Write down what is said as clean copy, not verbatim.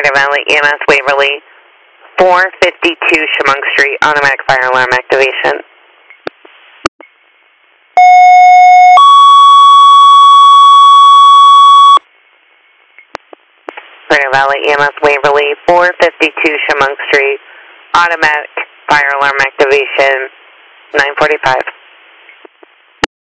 Radio Valley EMS Waverly, 452 Chemung Street, automatic fire alarm activation. Radio Valley EMS Waverly, 452 Chemung Street, automatic fire alarm activation, 9:45.